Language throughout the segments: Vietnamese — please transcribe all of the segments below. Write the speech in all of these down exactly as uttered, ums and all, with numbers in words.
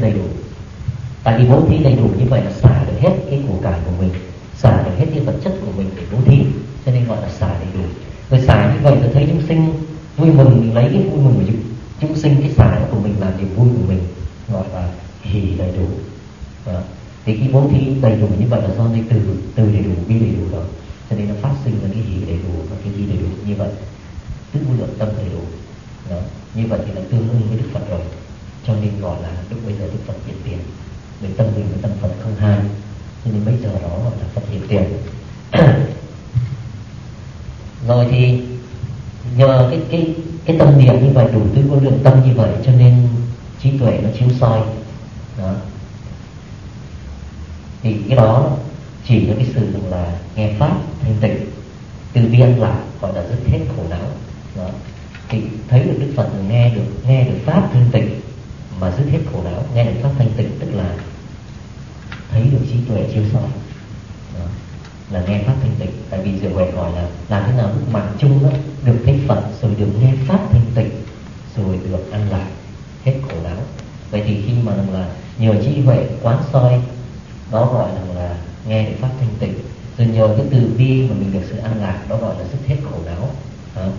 đầy đủ. Tại vì bố thí đầy đủ như vậy là xả được hết cái của cải của mình, xả được hết cái vật chất của mình để bố thí, cho nên gọi là xả đầy đủ. Rồi xả như vậy tôi thấy chúng sinh vui mừng, mình lấy cái vui mừng của chúng, chúng sinh, cái xả của mình làm niềm vui của mình, gọi là hỷ đầy đủ. Đó. Thì cái bố thí đầy đủ như vậy là do cái từ từ đầy đủ, vi đầy đủ đó, cho nên nó phát sinh ra cái hỷ đầy đủ và cái vi đầy đủ như vậy, tức lượng tâm đầy đủ. Đó. Như vậy thì là tương ưng với Đức Phật rồi, cho nên gọi là lúc bây giờ Đức Phật hiện tiền, với tâm mình với tâm Phật không hai, cho nên bây giờ đó gọi là Phật hiện tiền. Rồi thì nhờ cái cái cái tâm niệm như vậy, đủ tứ vô lượng tâm như vậy, cho nên trí tuệ nó chiếu soi. Đó. Thì cái đó chỉ là cái sự là nghe pháp thanh tịnh, từ bi an lạc, gọi là dứt hết khổ não. Đó. Thì thấy được Đức Phật, nghe được nghe được pháp thanh tịnh mà dứt hết khổ não. Nghe được pháp thanh tịnh tức là thấy được trí tuệ chiếu soi. Đó. Là nghe pháp thanh tịnh. Tại vì Diệu Huệ hỏi là làm thế nào lúc mạng chung đó, được thấy Phật rồi được nghe pháp thanh tịnh rồi được an lạc hết khổ não. Vậy thì khi mà là nhờ trí huệ quán soi, đó gọi là, là nghe được pháp thanh tịnh, rồi nhờ cái từ bi mà mình được sự an lạc, đó gọi là dứt hết khổ não. Đó.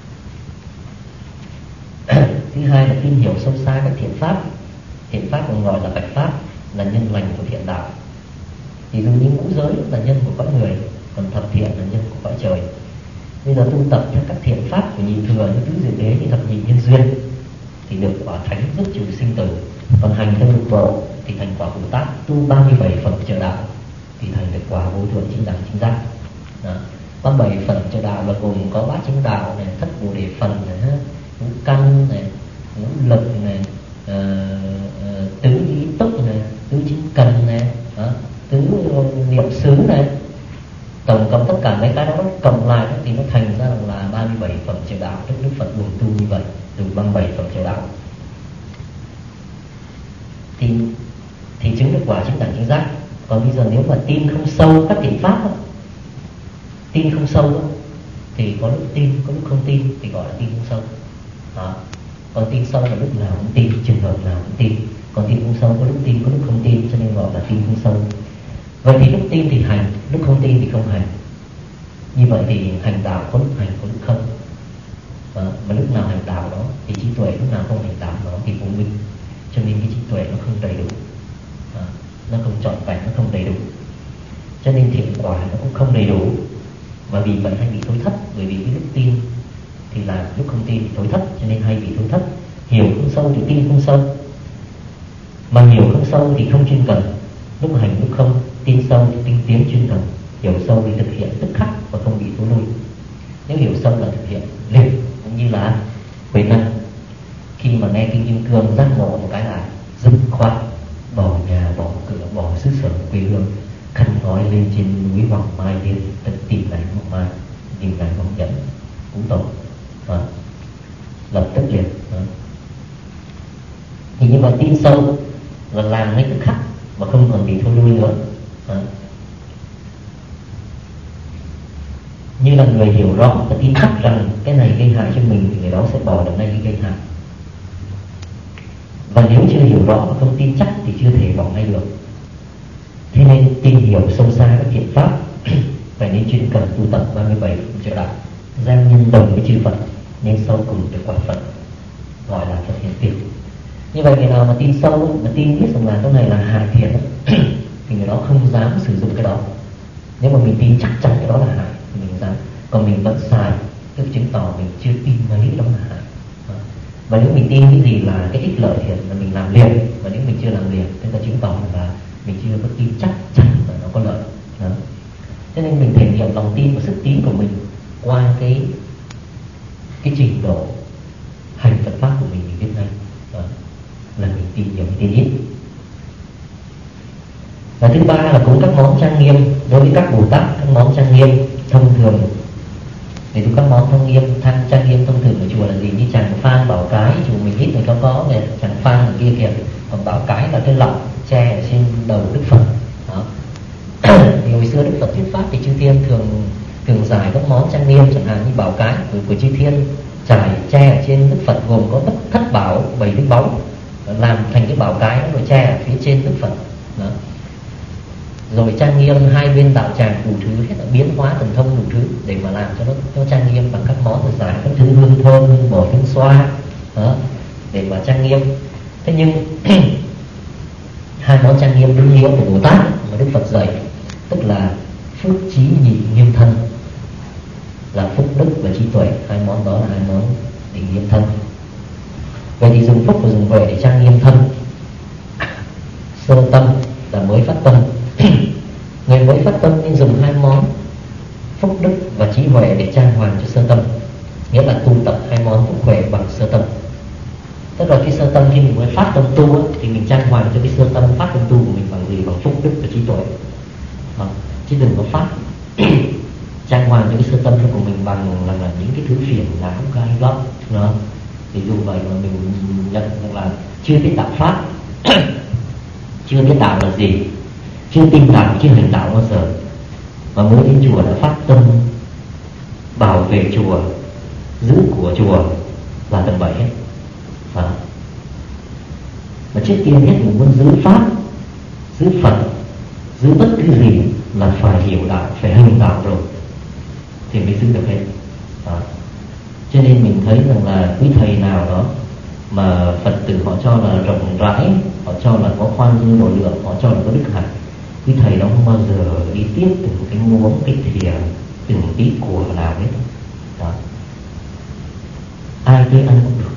Thứ hai là tin hiểu sâu xa các thiện pháp. Thiện pháp còn gọi là bạch pháp, là nhân lành của thiện đạo. Thì dù như ngũ giới là nhân của cõi người, còn thập thiện là nhân của cõi trời. Bây giờ tu tập theo các thiện pháp của nhị thừa như tứ diệu đế, như thập nhị nhân duyên, thì được quả thánh dứt trừ sinh tử. Còn hành theo lục độ thì thành quả Bồ Tát, tu ba mươi bảy phẩm trợ đạo thì thành được quả vô thượng chính đẳng chính giác. ba mươi bảy phẩm trợ đạo là gồm có bát chánh đạo này, thất bồ đề phần này, ngũ căn này, ngũ lực này, uh, uh, tứ ý túc này, tứ chính cần này, uh, tứ niệm xứ này. Tổng cộng tất cả mấy cái đó cộng lại thì nó thành ra là ba mươi bảy phẩm trợ đạo. Đức Đức Phật buồn tu như vậy, từ ba mươi bảy phẩm trợ đạo thì thì chứng được quả chính đẳng chính giác. Còn bây giờ nếu mà tin không sâu các thiện pháp đó, tin không sâu đó, thì có lúc tin, có lúc không tin, thì gọi là tin không sâu. Đó. Còn tin sâu là lúc nào cũng tin, trường hợp nào cũng tin. Còn tin không sâu có lúc tin, có lúc không tin, cho nên gọi là tin không sâu. Vậy thì lúc tin thì hành, lúc không tin thì không hành. Như vậy thì hành đạo có lúc hành, có lúc không. Đó. Mà lúc nào hành đạo đó thì trí tuệ, lúc nào không hành đạo đó thì vô minh. Cho nên cái trí tuệ nó không đầy đủ, à, nó không trọn vẹn, nó không đầy đủ. Cho nên thiện quả nó cũng không đầy đủ. Và vì vậy hay bị thối thất. Bởi vì cái lúc tin thì là, lúc không tin thì thối thất, cho nên hay bị thối thất. Hiểu không sâu thì tin không sâu. Mà hiểu không sâu thì không chuyên cần. Lúc hành lúc không, tin sâu thì tinh tiến chuyên cần. Hiểu sâu thì thực hiện tức khắc và không bị thối lui. Nếu hiểu sâu là thực hiện liền, cũng như là Huệ Năng khi mà nghe kinh Kim Cương giác ngộ một cái là dứt khoát bỏ nhà, bỏ cửa, bỏ xứ sở quê hương, khăn gói lên trên núi Hoàng Mai Liên, tận tìm lại Hoàng Mai, tìm lại Hoàng Nhẫn, Cú Tổ, à, lập tức liền. À. Thì như vậy tin sâu là làm ngay tức khắc và không còn bị thôi lui nữa. À. Như là người hiểu rõ và tin chắc rằng cái này gây hại cho mình thì người đó sẽ bỏ được ngay cái gây hại. Và nếu chưa hiểu rõ và không tin chắc thì chưa thể bỏ ngay được. Thế nên tin hiểu sâu xa các thiện pháp phải nên chuyên cần tu tập ba mươi bảy trợ đạo, giang nhân đồng với chư Phật, nên sau cùng được quả Phật, gọi là Phật hiện tiền. Như vậy người nào mà tin sâu, mà tin biết rằng là cái này là hại thiện thì người đó không dám sử dụng cái đó. Nếu mà mình tin chắc chắn cái đó là hại thì mình dám. Còn mình vẫn xài, tức chứng tỏ mình chưa tin mấy đó là hại. Và nếu mình tin cái gì là cái ích lợi thiện là mình làm liền, và nếu mình chưa làm liền tức là chứng tỏ là mình chưa có tin chắc chắn là nó có lợi. Đó. Cho nên mình thể hiện lòng tin và sức tín của mình qua cái cái trình độ hành Phật pháp của mình, mình biết ngay đó là mình tin nhiều, mình tin ít. Và thứ ba là cũng các món trang nghiêm. Đối với các Bồ Tát, các món trang nghiêm thông thường thì tu các món thông nghiêm, thăng trang nghiêm thông thường ở chùa là gì? Như tràng phan, bảo cái, chùa mình ít người có có này, tràng phan ở kia kìa, còn bảo cái là cái lọng tre ở trên đầu Đức Phật. Đó. Thì hồi xưa Đức Phật thuyết pháp thì chư thiên thường thường giải các món trang nghiêm, chẳng hạn như bảo cái của, của chư thiên trải tre ở trên Đức Phật gồm có bất thất bảo, bảy đức báu, làm thành cái bảo cái nó rồi che ở phía trên Đức Phật đó. Rồi trang nghiêm hai bên đạo tràng đủ thứ hết, là biến hóa thần thông đủ thứ để mà làm cho nó, nó trang nghiêm bằng các món từ giải các thứ hương thơm, hương bột, hương xoa đó, để mà trang nghiêm. Thế nhưng hai món trang nghiêm đúng nghĩa của Bồ Tát mà Đức Phật dạy, tức là phước trí nhị nghiêm thân, là phúc đức và trí tuệ. Hai món đó là hai món để nghiêm thân. Vậy thì dùng phúc và dùng huệ để trang nghiêm thân. Sơ tâm là mới phát tâm. Người mới phát tâm nên dùng hai món phúc đức và trí huệ để trang hoàng cho sơ tâm, nghĩa là tu tập hai món phúc huệ bằng sơ tâm. Tức là khi sơ tâm, khi mình mới phát tâm tu thì mình trang hoàng cho cái sơ tâm phát tâm tu của mình bằng gì? Bằng phúc đức và trí tuệ đó. Chứ đừng có phát trang hoàng cho cái sơ tâm của mình bằng là, là những cái thứ phiền não gai góc đó. Thì dù vậy mà mình nhận rằng là chưa biết đạo pháp chưa biết đạo là gì, chưa tin đạo, chưa hành đạo bao giờ, mà mới đến chùa đã phát tâm bảo vệ chùa, giữ của chùa là tầm bậy hết đó. Mà trước tiên hết mình muốn giữ pháp, giữ Phật, giữ bất cứ gì là phải hiểu đạo, phải hành đạo rồi thì mới giữ được hết đó. Cho nên mình thấy rằng là quý thầy nào đó mà Phật tử họ cho là rộng rãi, họ cho là có khoan dung độ lượng, họ cho là có đức hạnh, quý thầy đó không bao giờ đi tiếp từng cái muỗng, cái thìa, từng tí của nào hết đó. Ai tới ăn cũng được,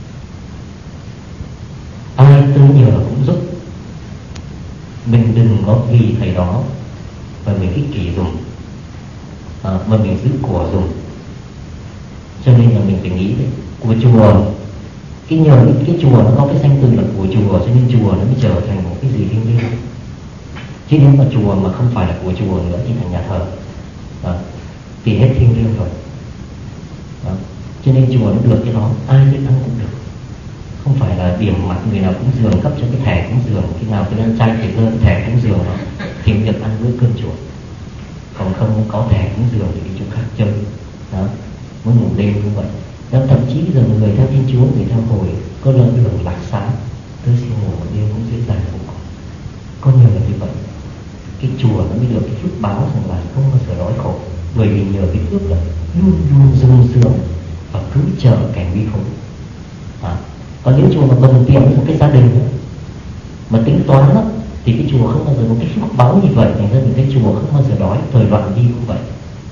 ai tới nhờ cũng giúp. Mình đừng có vì thầy đó mà mình ích kỷ dùng à, mà mình giữ của dùng. Cho nên là mình phải nghĩ đấy, của chùa, cái nhờ cái chùa nó có cái danh từ là của chùa, cho nên chùa nó mới trở thành một cái gì thiêng liêng. Chứ nếu mà chùa mà không phải là của chùa nữa thì thành nhà thờ đó, thì hết thiêng liêng rồi đó. Cho nên chùa nó được cái đó, ai biết ăn cũng được, không phải là điểm mặt người nào cũng dường cấp cho cái thẻ cúng dường, khi nào cái lên trai thì lên thẻ cúng dường đó thì được ăn bữa cơm chùa. Còn không có thẻ cúng dường thì đi chỗ khác chơi đó, muốn ngủ đêm như vậy đó. Thậm chí giờ người theo Thiên Chúa, người theo Hồi có lên đường lạc sáng, tôi xin ngủ một đêm cũng dưới tàn cũng có, có nhờ như vậy cái chùa nó mới được cái phước báo rằng là không bao giờ đói khổ, bởi vì nhờ cái phước là luôn luôn sung sướng và cứ chờ cảnh nguy khốn à. Còn nếu chùa mà cần tiền một cái gia đình nữa, mà tính toán đó, thì cái chùa không bao giờ có cái phước báo như vậy. Thành ra những cái chùa không bao giờ đói. Thời loạn đi cũng vậy,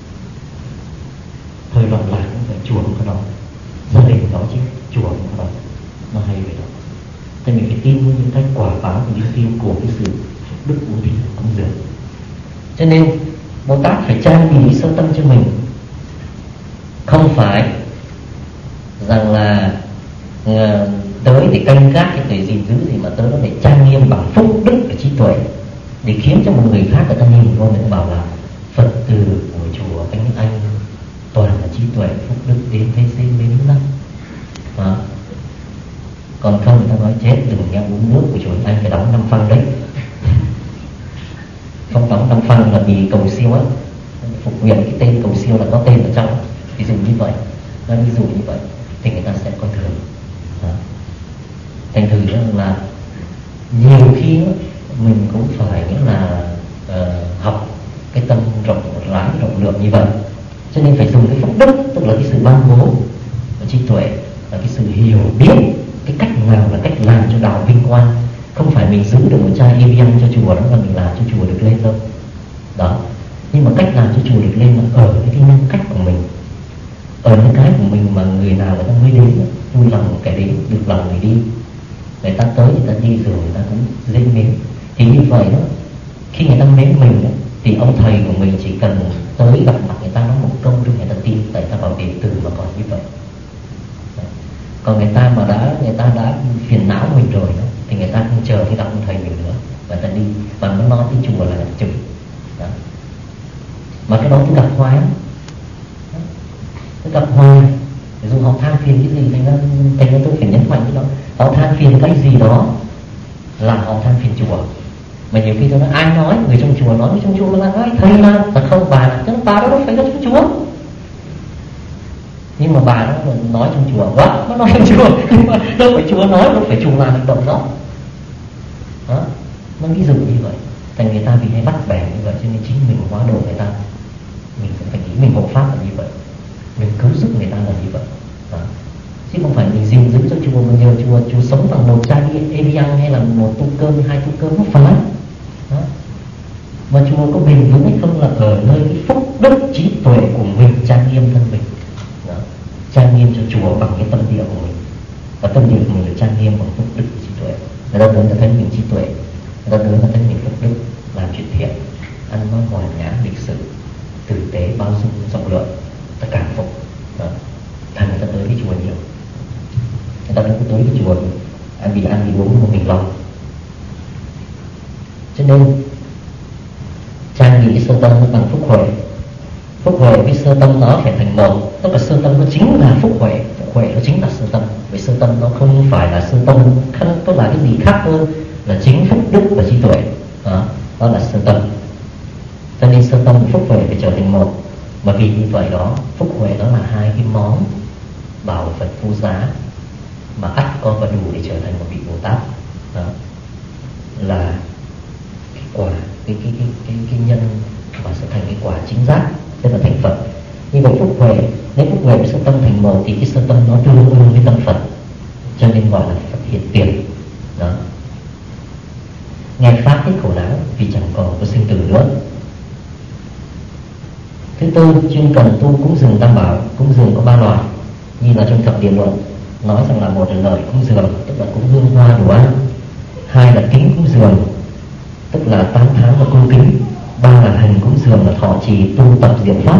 thời loạn lạc cũng vậy, chùa không có đó, gia đình đó chứ chùa không có đó. Nó hay vậy đó. Thì mình phải tin với những cái quả báo và những tin của cái sự đức bố thí cúng dường. Cho nên Bồ Tát phải trang bị sơ tâm cho mình, không phải rằng là uh, tới để canh gác hay để gìn giữ gì, mà tới đó để trang nghiêm bằng phúc đức và trí tuệ, để khiến cho một người khác người ta nhìn vô mình bảo là Phật tử của chùa anh anh toàn là trí tuệ, phúc đức đến thế xây mến lắm đó. Còn không người ta nói chết đừng nghe uống nước của chùa anh phải đóng năm phân đấy. Không đóng năm phân là vì cầu siêu á, phục nguyện cái tên cầu siêu là có tên ở trong, ví dụ như vậy. Nó ví dụ như vậy thì người ta sẽ coi thường đó. Thành thử là nhiều khi đó, mình cũng phải nghĩa là uh, học cái tâm rộng rãi rộng lượng như vậy. Cho nên phải dùng cái phúc đức, tức là cái sự ban bố và trí tuệ, là cái sự hiểu biết cái cách nào là cách làm cho đạo vinh quang. Không phải mình giữ được một chai e vê en cho chùa đó là mình làm cho chùa được lên đâu đó. Nhưng mà cách làm cho chùa được lên là ở cái nhân cách của mình, ở những cái của mình mà người nào người ta mới đến, vui lòng kẻ đến, được lòng người đi. Người ta tới, người ta đi rồi người ta cũng dễ mến. Thì như vậy đó, khi người ta mến mình đó, thì ông thầy của mình chỉ cần tới gặp mặt người ta nói một câu để người ta tin, tại ta bảo đệ tử mà còn như vậy. Còn người ta mà đã người ta đã phiền não mình rồi đó, thì người ta không chờ khi gặp ông thầy mình nữa, và ta đi và nó nói tới chùa là chừng đó. Mà cái đó tôi gặp hoài lắm, tôi gặp hoài. Dù họ than phiền cái gì thành ra thành ra tôi phải nhấn mạnh cái đó. Họ than phiền cái gì đó là họ than phiền chùa. Mà nhiều khi tôi nói ai nói, người trong chùa nói trong chùa là ai thầy mà, là không bà là chứ bà đó đâu phải là trong chùa. Nhưng mà bà nó nói trong chùa quá, nó nói trong chùa nhưng mà đâu phải chùa nói, đâu phải chùa làm hành động đó. Đó, nó ví dụ như vậy. Thành người ta vì hay bắt bẻ như vậy cho nên chính mình hóa độ người ta, mình cũng phải nghĩ mình hộ pháp là như vậy, mình cứu giúp người ta là như vậy. Đó. Chứ không phải mình gìn giữ cho chùa, mình nhờ chùa chùa sống bằng một chai Evian hay là một tô cơm, hai tô cơm, không phải. Đó. Mà chùa có bền vững hay không là ở nơi cái phúc đức trí tuệ của mình trang nghiêm thân mình. Đó. Trang nghiêm cho chùa bằng cái tâm địa của mình, và tâm địa của mình được trang nghiêm bằng phúc đức trí tuệ. Người ta đến ta thấy mình trí tuệ, người ta đến ta thấy mình phúc đức, làm chuyện thiện, ăn nói hòa nhã, lịch sự, tử tế, bao dung, rộng lượng, ta cảm phục. Đó. Thành người ta tới cái chùa nhiều, người ta đến tới cái chùa ăn vì ăn vì uống một mình lòng. Cho nên trang nghĩ sơ tâm nó bằng phúc huệ, phúc huệ với sơ tâm nó phải thành một, tức là sơ tâm nó chính là phúc huệ, phúc huệ nó chính là sơ tâm. Vậy sơ tâm nó không phải là sơ tâm, tức là cái gì khác hơn là chính phúc đức và trí tuệ. Đó, đó là sơ tâm. Cho nên sơ tâm và phúc huệ phải trở thành một. Mà vì như vậy đó, phúc huệ đó là hai cái món bảo vật vô giá mà ắt có và đủ để trở thành một vị Bồ Tát. Đó là cái quả, cái cái cái cái, cái nhân mà sẽ thành cái quả chính giác, tức là thành Phật. Như vậy phúc huệ, nếu phúc huệ với sơ tâm thành một thì cái sơ tâm nó tương ứng với tâm Phật, cho nên gọi là Phật hiện tiền. Đó. Nghe pháp hết khổ não vì chẳng còn có sinh tử nữa. Thứ tư, chuyên cần tu cúng dường tam bảo. Cúng dường có ba loại, như là trong thập điển luận nói rằng là một là lợi cúng dường, tức là cúng hương hoa đồ ăn; hai là kính cúng dường, tức là tán thán và cung kính; ba là hành cúng dường, là thọ trì tu tập diệu pháp.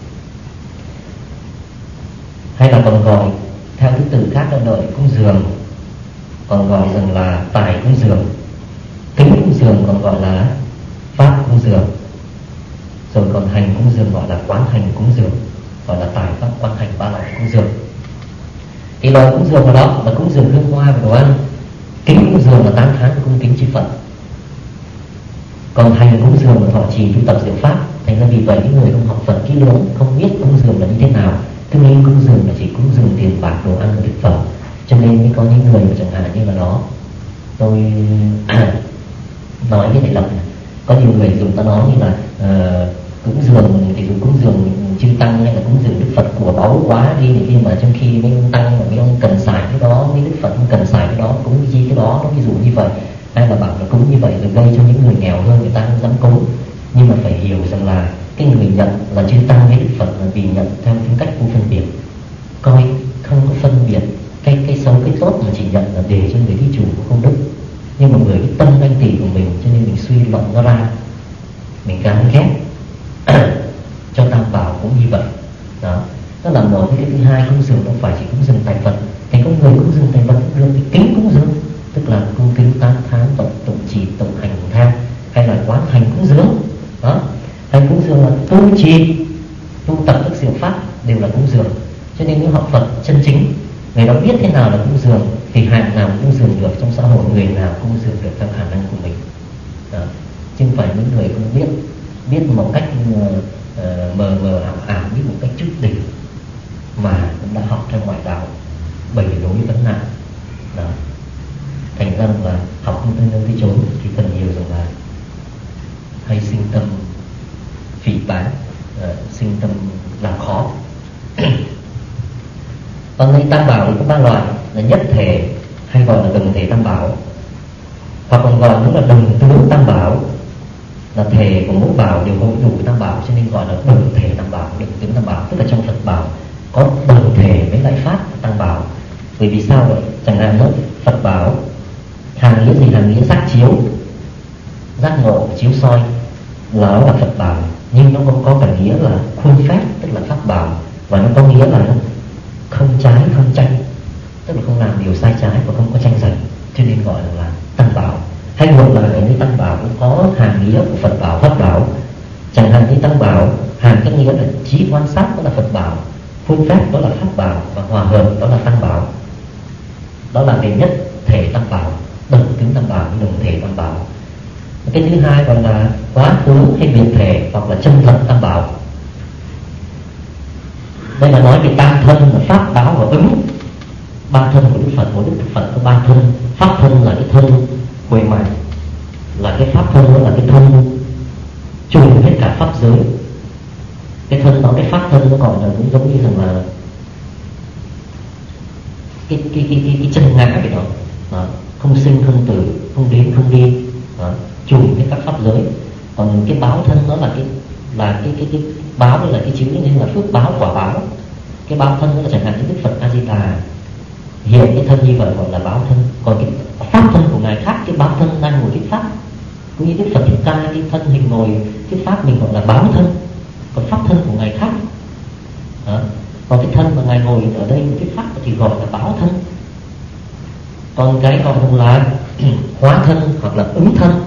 Hay là còn gọi theo thứ tự khác là lợi cúng dường, còn gọi rằng là tài cúng dường; kính cúng dường còn gọi là pháp cúng dường; rồi còn hành cúng dường gọi là quán hành cúng dường, gọi là tài pháp quán hành, ba loại cúng dường. Thì loại cúng dường đó là cúng dường hương hoa và đồ ăn, kính cúng dường là tán thán và cung kính chư Phật, còn hành cúng dường là thọ trì tu tập diệu pháp. Thành ra vì vậy những người không học Phật kỹ lưỡng, không biết cúng dường là như thế nào, cứ nghĩ cúng dường là chỉ cúng dường tiền bạc, đồ ăn và thực phẩm, cho nên mới có những người mà chẳng hạn như là đó, tôi nói cái này là có nhiều người dùng ta nói như là uh, cúng dường thì dùng cúng dường chư tăng hay là cúng dường Đức Phật của báu quá đi này kia, mà trong khi mấy ông tăng mà mấy ông cần xài cái đó, mấy Đức Phật không cần xài cái đó, cúng gì cái đó, nó ví dụ như vậy. Hay là bảo là cúng như vậy rồi gây cho những người nghèo hơn, người ta không dám cúng. Nhưng mà phải hiểu rằng là cái người nhận là chư tăng hay Đức Phật là vì nhận theo tính cách vô phân biệt, coi không có phân biệt cái cái xấu cái tốt, mà chỉ nhận là để cho người thí chủ của công đức. Nhưng mà người cái tâm ganh tị của mình, cho nên mình suy luận nó ra, mình gán ghét cho tam bảo cũng như vậy. Đó, đó là một. Cái thứ hai, cúng dường không phải chỉ cúng dường tài vật, thì có người cúng dường tài vật cũng được, thì kính cúng dường tức là cung kính tán thán, tụng tụng trì, tụng hành tham, hay là quán hành cúng dường. Đó, hành cúng dường là tu trì, tu tập các diệu pháp đều là cúng dường. Cho nên những học Phật chân chính, người đó biết thế nào là cúng dường thì hạng nào cúng dường được trong xã hội, người nào cúng dường được theo khả năng của mình. Đó, chứ không phải những người không biết, biết một cách uh, mờ mờ ảo ảo, biết một cách chút đỉnh mà cũng đã học theo ngoại đạo bảy đối vấn nạn. Đó, thành ra là học không tới nơi tới chốn thì phần nhiều rằng là hay sinh tâm phỉ báng, uh, sinh tâm làm khó. Còn đây tam bảo thì có ba loại là nhất thể, hay gọi là đồng thể tam bảo, hoặc còn gọi cũng là đồng tướng tam bảo, là thể của mỗi bảo đều có đủ tam bảo, cho nên gọi là đồng thể tam bảo, đồng tướng tam bảo. Tức là trong Phật bảo có đồng thể với lại pháp tam bảo. Bởi vì sao vậy? Chẳng hạn nữa, Phật bảo hàng nghĩa gì? Hàng nghĩa giác chiếu, giác ngộ, chiếu soi là nó là Phật bảo, nhưng nó cũng có cả nghĩa là khuôn phép, tức là pháp bảo, và nó có nghĩa là không trái không tranh, tức là không làm điều sai trái và không có tranh giành, cho nên gọi là, là tam bảo. Hay ngược lại, ở những tam bảo cũng có hàng nghĩa của Phật bảo, pháp bảo. Chẳng hạn như tam bảo hàng cái nghĩa là trí quan sát, đó là Phật bảo; phương pháp đó là pháp bảo; và hòa hợp đó là tam bảo. Đó là cái nhất thể tam bảo, đồng tướng tam bảo, đồng thể tam bảo. Cái thứ hai gọi là quá tướng hay biệt thể, hoặc là chân thật tam bảo. Đây là nói về tam thân là pháp, báo và ứng. Ba thân của Đức Phật, của Đức Phật có ba thân. Pháp thân là cái thân huệ mạng, là cái pháp thân, đó là cái thân trùm hết cả pháp giới. Cái thân đó, cái pháp thân nó gọi là cũng giống như rằng là cái cái cái cái, cái chân ngã vậy đó. Đó, không sinh không tử, không đến không đi, đó, trùm hết các pháp giới. Còn cái báo thân đó là cái là cái cái cái báo, đây là cái chữ như là phước báo, quả báo. Cái báo thân đó là chẳng hạn như Đức Phật A Di Đà hiện cái thân như vậy gọi là báo thân. Còn cái pháp thân của ngài khác, cái báo thân đang ngồi cái pháp, cũng như Đức Phật Thích Ca cái thân hình ngồi cái pháp mình gọi là báo thân. Còn pháp thân của ngài khác. Đó. Còn cái thân mà ngài ngồi ở đây cái pháp thì gọi là báo thân. Còn cái gọi là hóa thân hoặc là ứng thân.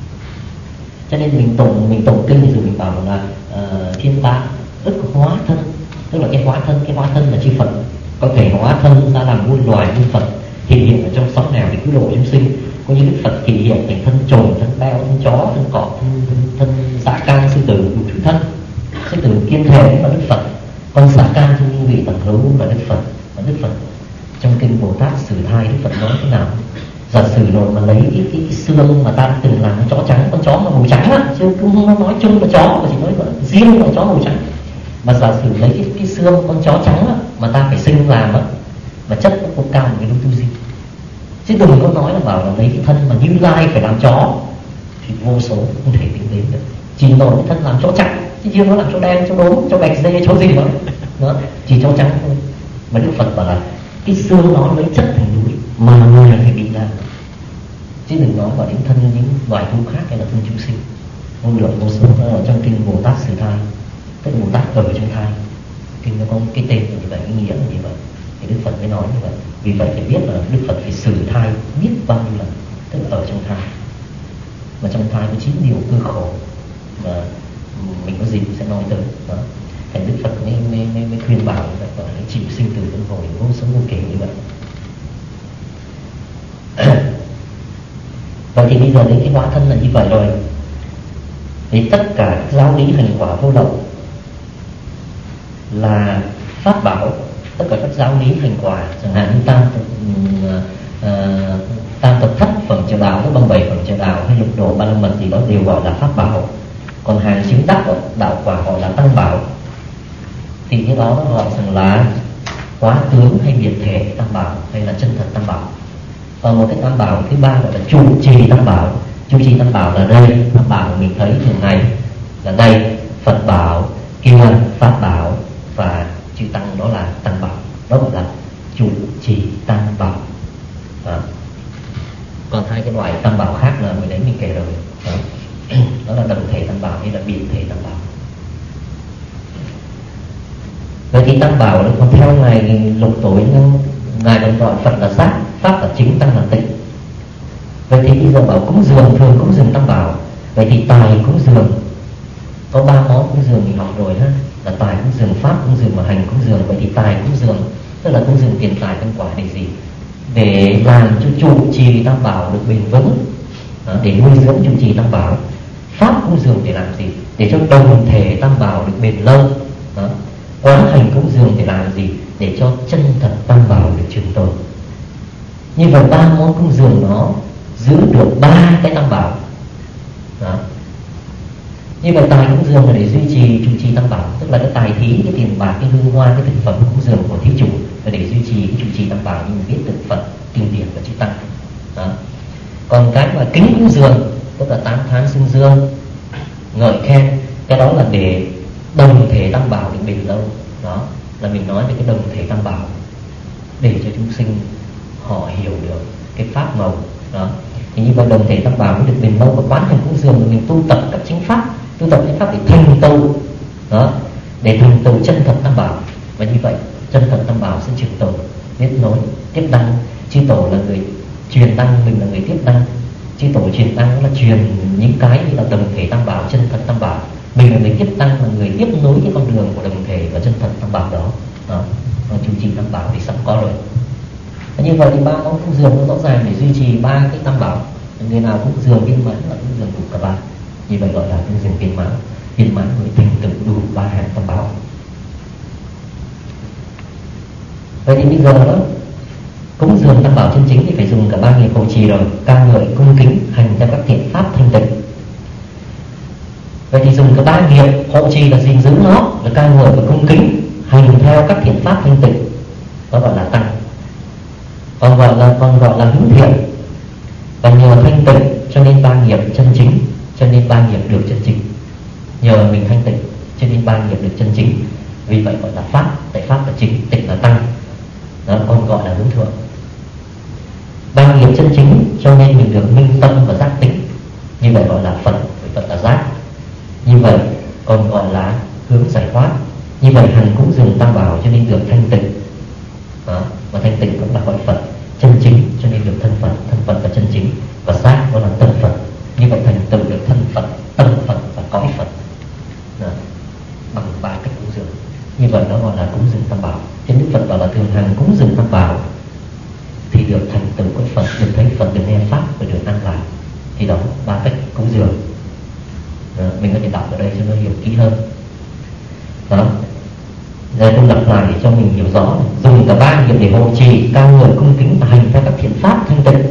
Cho nên mình tụng mình tụng kinh thì mình bảo là uh, thiên bá ức hóa thân, tức là cái hóa thân, cái hóa thân là chư Phật có thể hóa thân ra làm muôn loài như Phật thì hiện ở trong sống nào để cứu độ chúng sinh. Có như Đức Phật thì hiện thành thân trồn, thân beo, thân chó, thân cọp, thân, thân, thân dã can, sư tử, đủ thứ thân. Sư tử kiên thể là Đức Phật, con dã can trong những vị tầng hữu là Đức Phật. Và Đức Phật trong kinh Bồ Tát Sử Thai, Đức Phật nói thế nào? Giả sử rồi mà lấy cái, cái, cái xương mà ta từng làm chó trắng, con chó mà màu trắng á, chứ không nói chung là chó, mà chỉ nói là riêng là chó màu trắng. Mà giả sử lấy cái, cái xương con chó trắng á, mà ta phải sinh làm á, mà chất nó không cao một cái tu gì. Chứ đừng có nói là bảo là lấy cái thân mà Như Lai phải làm chó thì vô số không thể tính đến được. Chỉ nói cái thân làm chó trắng, chứ chưa nó làm chó đen, chó đốm, chó bạch dê, chó gì đó. Đó, chỉ chó trắng thôi. Mà Đức Phật bảo là cái xương nó lấy chất thành núi mà người phải bị làm. Chứ đừng nói vào đến thân những loài thú khác hay là thân chúng sinh. Không được, vô số ở trong kinh Bồ Tát Sử Thai, tức Bồ Tát ở trong thai. Kinh nó có cái tên là như vậy, cái nghĩa là như vậy. Thì Đức Phật mới nói như vậy. Vì vậy phải biết là Đức Phật phải xử thai biết bao nhiêu lần, tức là ở trong thai. Mà trong thai có chín điều cơ khổ mà mình có dịp sẽ nói tới đó. Thành Đức Phật mới, mới, mới, mới khuyên bảo như vậy, gọi là chịu sinh tử luân hồi vô số vô kể như vậy. Vậy thì bây giờ đến cái hóa thân là như vậy rồi. Thì tất cả các giáo lý hành quả vô lậu là pháp bảo. Tất cả các giáo lý hành quả, chẳng hạn như tam uh, tam tập thất phẩm trợ đạo, cái băng bảy phẩm trợ đạo hay lục độ ba la mật gì đó đều gọi là pháp bảo. Còn hàng chứng đắc đạo quả gọi là tăng bảo. Thì cái đó nó gọi rằng là quá tướng hay biệt thể tam bảo hay là chân thật tam bảo. Còn một cái tam bảo thứ ba gọi là trụ trì tam bảo. Trụ trì tam bảo là đây, tam bảo mà mình thấy thường ngày là đây, Phật bảo, kia pháp bảo và chư tăng, đó là tăng bảo. Đó gọi là trụ trì tam bảo. Đó. Còn hai cái loại tam bảo khác là mình đấy mình kể rồi. Đó, đó là đồng thể tam bảo hay là biệt thể tam bảo. Vậy thì tam bảo nó còn theo ngài Lục Tối, ngài còn gọi Phật là giác, pháp là chính, tăng là tịnh. Vậy thì bây giờ bảo cúng dường, thường cúng dường tam bảo. Vậy thì tài cúng dường có ba món cúng dường mình học rồi ha, là tài cúng dường, pháp cúng dường và hành cúng dường. Vậy thì tài cúng dường tức là cúng dường tiền tài nhân quả để gì? Để làm cho trụ trì tam bảo được bền vững, đó, để nuôi dưỡng trụ trì tam bảo. Pháp cúng dường để làm gì? Để cho đồng thể tam bảo được bền lâu. Đó. Quán hành cúng dường để làm gì? Để cho chân thật tam bảo được trường tồn. Như vậy ba món cúng dường nó giữ được ba cái tam bảo. Đó. Như vậy tài cúng dường là để duy trì trụ trì tam bảo, tức là cái tài thí, cái tiền bạc, cái hương hoa, cái thực phẩm cúng dường của thí chủ là để duy trì cái trụ trì tam bảo như mình biết từ Phật, kinh điển và chư tăng. Đó. Còn cái mà kính cúng dường tức là tán thán xưng dương, ngợi khen, cái đó là để đồng thể tam bảo được bền lâu. Đó là mình nói về cái đồng thể tam bảo để cho chúng sinh họ hiểu được cái pháp màu. Đó thì như vậy đồng thể tam bảo mới được bền lâu. Và quán hành cúng dường mình tu tập các chính pháp, tu tập chính pháp để thành tựu, đó, để thành tựu chân thật tam bảo. Và như vậy chân thật tam bảo sẽ trường tồn, tiếp nối, tiếp đăng. Chư tổ là người truyền đăng, mình là người tiếp đăng. Chư tổ truyền đăng là truyền những cái như là đồng thể tam bảo, chân thật tam bảo. Mình là người tiếp đăng, là người tiếp nối cái con đường của đồng thể và chân thật tam bảo đó. Đó, còn trụ trì tam bảo thì sẵn có rồi. Như vậy thì ba món cúng dường nó rõ ràng để duy trì ba cái tam bảo. Người nào cúng dường viên mãn là cúng dường đủ cả ba. Như vậy gọi là cúng dường viên mãn. Viên mãn mới thành tựu đủ ba hạng tam bảo. Vậy thì bây giờ đó, cúng dường tam bảo chân chính thì phải dùng cả ba nghiệp hộ trì rồi: ca ngợi, cung kính, hành theo các thiện pháp thanh tịnh. Vậy thì dùng cả ba nghiệp hộ trì là gìn giữ nó, là ca ngợi và cung kính, hành theo các thiện pháp thanh tịnh, đó gọi là tăng. Còn gọi là còn gọi là hướng thiện. Và nhờ thanh tịnh cho nên ba nghiệp chân chính, cho nên ba nghiệp được chân chính. Nhờ mình thanh tịnh cho nên ba nghiệp được chân chính. Vì vậy gọi là pháp, tại pháp là chính, tịnh là tăng. Đó, còn gọi là hướng thượng. Ba nghiệp chân chính cho nên mình được minh tâm và giác tính. Như vậy gọi là Phật, Phật là giác. Như vậy còn gọi là hướng giải thoát. Như vậy hành cúng dường tam bảo cho nên được thanh tịnh. Đó, và thanh tịnh cũng là gọi Phật chân chính, cho nên được thân Phật, thân Phật là chân chính. Và giác đó là tâm Phật. Như vậy thành tựu được thân Phật, tâm Phật và cõi Phật. Đó, bằng ba cách cúng dường. Như vậy đó gọi là cúng dường tam bảo. Cho Đức Phật bảo là thường hành cúng dường tam bảo thì được thành tựu cõi Phật, được thấy Phật, được nghe pháp và được an lạc. Thì đó ba cách cúng dường. Đó, mình có thể đọc ở đây cho nó hiểu kỹ hơn. Đó, giờ tôi lặp lại để cho mình hiểu rõ. Dùng cả ba nghiệp để hộ trì, ca ngợi, cung kính và hành theo các thiện pháp thanh tịnh.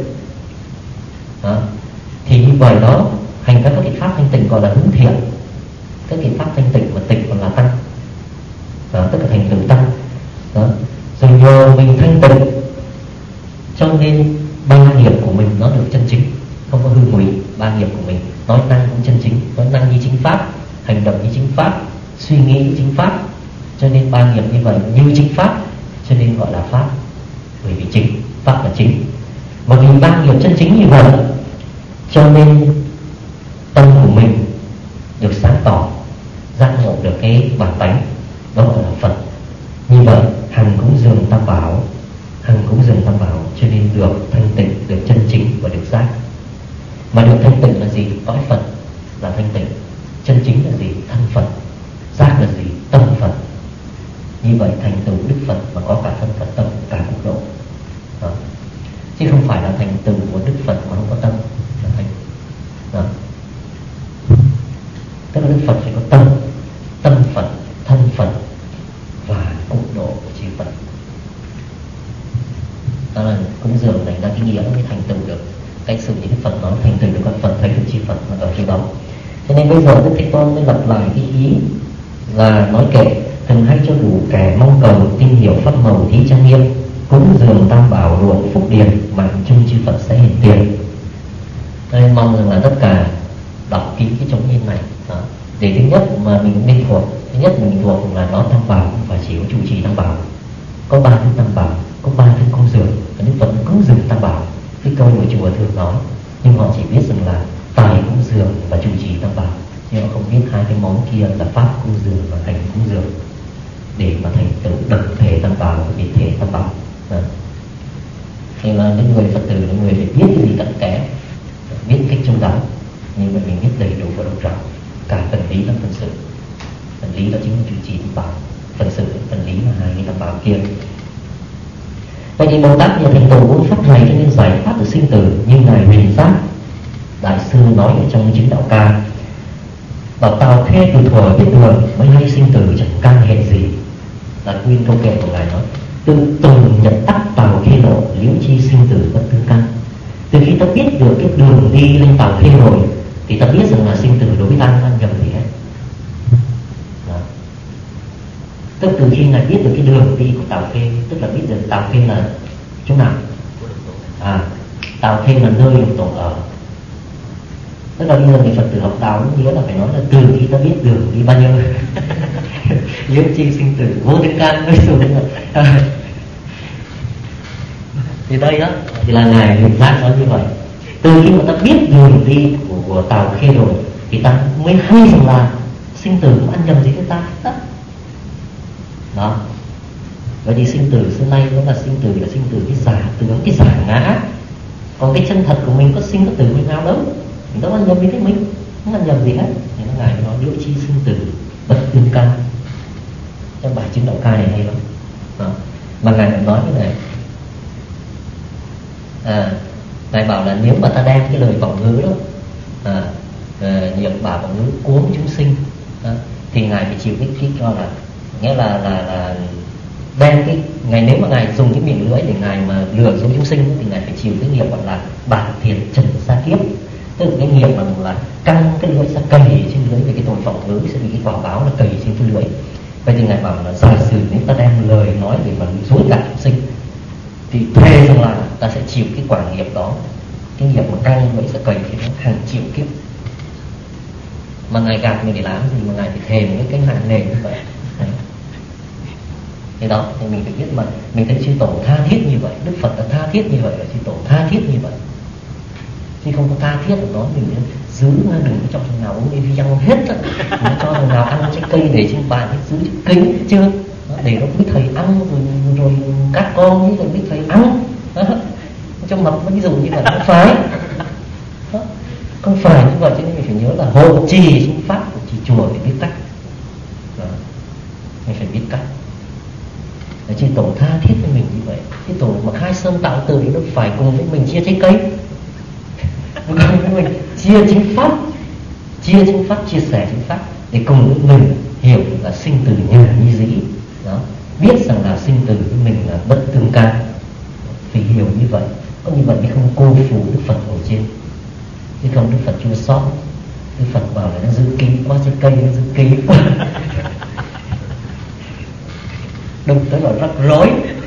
Đó, thì như vậy đó, hành theo các thiện pháp thanh tịnh gọi là hướng thiện. Các thiện pháp thanh tịnh và tịnh còn là tăng. Đó, tất cả thành tựu tăng. Đó, rồi nhờ mình thanh tịnh cho nên ba nghiệp của mình nó được chân chính, không có hư ngụy. Ba nghiệp của mình nói năng cũng chân chính, nói năng như chính pháp, hành động như chính pháp, suy nghĩ như chính pháp. Cho nên ba nghiệp như vậy như chính pháp, cho nên gọi là pháp. Bởi vì chính, pháp là chính. Mà vì ba nghiệp chân chính như vậy, cho nên tâm của mình được sáng tỏ, giác ngộ được cái bản tánh, đó gọi là Phật. Như vậy hành cúng dường tam bảo, hành cúng dường tam bảo cho nên được thanh tịnh, được chân chính và được giác. Mà được thanh tịnh là gì? Cõi Phật là thanh tịnh. Chân chính là gì? Thân Phật. Giác là gì? Tâm Phật. Như vậy thành tựu Đức Phật mà có cả thân Phật tâm, cả mức độ. Đó, chứ không phải là thành tựu của Đức Phật mà không có tâm là thành. Đó, tức là Đức Phật phải có tâm, tâm Phật, thân Phật và mức độ của chư Phật. Đó là cúng dường này ra cái nghĩa mới thành tựu được cái sự như Đức Phật nói, thành tựu được con Phật, thấy được chư Phật ở chỗ đó. Cho nên bây giờ Đức Thế Tôn mới lặp lại cái ý là nói kệ: thường hay cho đủ kẻ mong cầu tin hiểu pháp màu thí trang nghiêm, cúng dường tam bảo ruộng phúc điền, mạnh chung chư Phật sẽ hiện tiền. Nên mong rằng là tất cả đọc kỹ cái chống nhiên này. Đó, để thứ nhất mà mình nên thuộc, thứ nhất mình thuộc là nó tam bảo, không phải chỉ có chủ trì tam bảo. Có ba thứ tam bảo, có ba thứ cúng dường, và Đức Phật cúng dường tam bảo. Cái câu của chùa thường nói, nhưng họ chỉ biết rằng là tài cúng dường và chủ trì tam bảo, nhưng họ không biết hai cái món kia là pháp cúng dường và hành cúng dường, để mà thành tựu độc thể tam bảo và biệt thể tam bảo. Thì là những người Phật tử là người phải biết cái gì cặn kẽ, biết cách trong đó, nhưng mà mình biết đầy đủ và rộng rãi cả phần lý và phần sự. Phần lý đó chính là chủ trì tam bảo, phần sự phần lý là hai cái tam bảo kia. Vậy thì Bồ Tát nhờ thành tựu bốn pháp này cho nên giải thoát từ sinh tử, như ngài Huyền Giác đại sư nói ở trong Chứng Đạo Ca: bảo Tào Khê từ thuở biết đường, mới hay sinh tử chẳng can hệ gì. Là nguyên câu kệ của ngài nói: từ tùng nhật tắc Tào Khê lộ, liễu chi sinh tử bất tư căn. Từ khi ta biết được cái đường đi lên Tào Khê rồi, thì ta biết rằng là sinh tử đối với ta không ăn nhầm gì hết. Đó, tức từ khi ngài biết được cái đường đi của Tào Khê, tức là biết được Tào Khê là chỗ nào. À, Tào Khê là nơi lục tổ ở. Tức là bây giờ người Phật tử học đạo cũng nhớ là phải nói là từ khi ta biết đường đi bao nhiêu liễu chi sinh tử vô tư can mới xuống. Thì đây đó thì là ngài Huyền Giác nói như vậy. Từ khi mà ta biết đường đi của, của Tào Khê rồi, thì ta mới hay rằng là sinh tử không ăn nhầm gì với ta đó. Đó, vậy thì sinh tử xưa nay nó là sinh tử là sinh tử cái giả tướng, cái giả ngã. Còn cái chân thật của mình có sinh có tử mình nào đâu, mình đâu ăn nhầm với thế mình, không ăn nhầm gì hết. Thì nó ngài nói liễu chi sinh tử bất tương căn. Trong bài Chứng Đạo Ca này hay lắm. Đó, mà ngài nói như này, à, ngài bảo là nếu mà ta đem cái lời vọng ngữ đó, à, à, nhiều bảo vọng ngữ cuốn chúng sinh đó, thì ngài phải chịu cái cái cho là nghĩa là là là đem cái ngài, nếu mà ngài dùng cái miệng lưỡi để ngài mà lừa dối chúng sinh thì ngài phải chịu cái nghiệp gọi là bạc thiệt trần sa kiếp, tức là cái nghiệp mà là căng cái lưỡi ra cầy trên lưỡi, về cái tội phỏng lưỡi sẽ bị cái quả báo là cầy trên cái lưỡi. Vậy thì ngài bảo là giả sử nếu ta đem lời nói để mà dối gạt chúng sinh thì thề rằng là ta sẽ chịu cái quả nghiệp đó, cái nghiệp mà căng vậy sẽ cầy thì nó hàng triệu kiếp. Mà ngài gạt mình để làm gì mà ngài phải thề một cái cái nặng nề như vậy. Đấy. Thế đó thì mình phải biết mà mình thấy chư tổ tha thiết như vậy, Đức Phật đã tha thiết như vậy, là chư tổ tha thiết như vậy, chứ không có tha thiết của nó mình giữ đừng có cho thằng nào uống đi văng hết á, đừng cho thằng nào ăn trái cây để trên bàn giữ kính chưa, để nó biết thầy ăn rồi, rồi các con ấy rồi biết thầy ăn đó. Trong mập ví dụ như vậy không phải đó. Không phải như vậy, cho nên mình phải nhớ là hộ trì chính pháp của trì chùa phải biết cách đó. Mình phải biết cách. Chư tổ tha thiết với mình như vậy. Chư tổ mà khai sơn tạo từ nó phải cùng với mình chia trái cây, cùng với mình chia chính pháp, chia chính pháp, chia sẻ chính pháp, để cùng với mình hiểu là sinh tử nhờ như dĩ đó, biết rằng là sinh tử với mình là bất tương can, phải hiểu như vậy. Có như vậy mới không cô phụ Đức Phật ở trên, chứ không Đức Phật chua xót. Đức Phật bảo là nó giữ kỹ quá, trái cây nó giữ kỹ quá đừng tới là rắc rối.